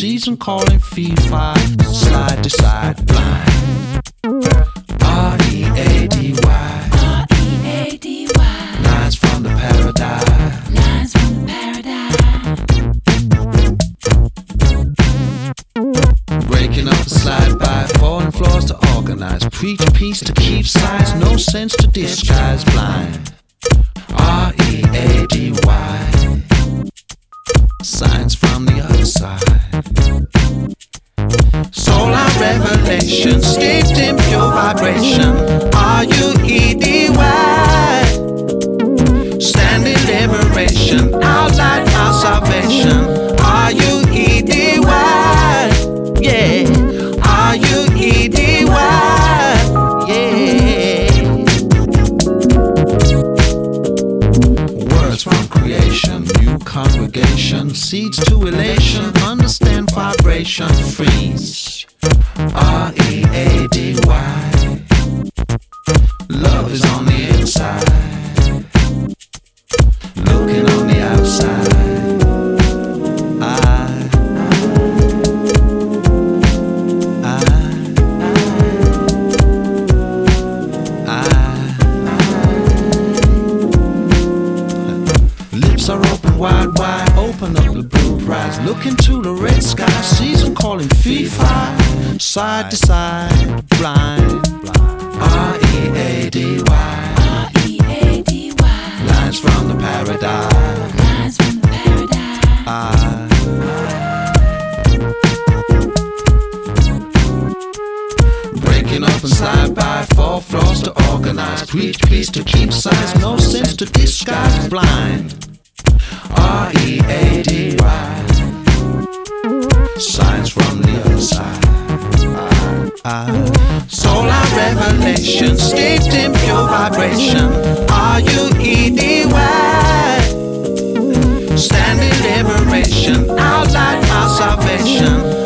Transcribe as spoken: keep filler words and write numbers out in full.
season calling fee fi, slide to side blind. R E A D Y, R E A D Y, lines from the paradise, lines from the paradise. Breaking up the slide by, falling floors to organize, preach peace to keep sides, no sense to disguise blind. R E A D Y, signs from the other side. Solar revelation, steeped in pure vibration. R U E D Y, standing liberation, our light, our salvation. R U E D Y, yeah. R U E D Y, yeah. Words from creation, new congregation, seeds to elation, understand vibration, freeze. R E A D Y, love is on the inside, looking on the outside. I, lips are open wide, wide, open up the blue prize. Look into the red sky, season calling fee fi, side to side, blind. R E A D Y, R E A D Y, lines from the paradise. lines from the paradise. I, breaking up and slide by, four floors to organize, preach peace to keep sides, no sense to disguise blind. R E A D Y, signs from the other side. I, I, solar revelation, steeped in pure vibration. R U E D Y, standing liberation, our light, our salvation.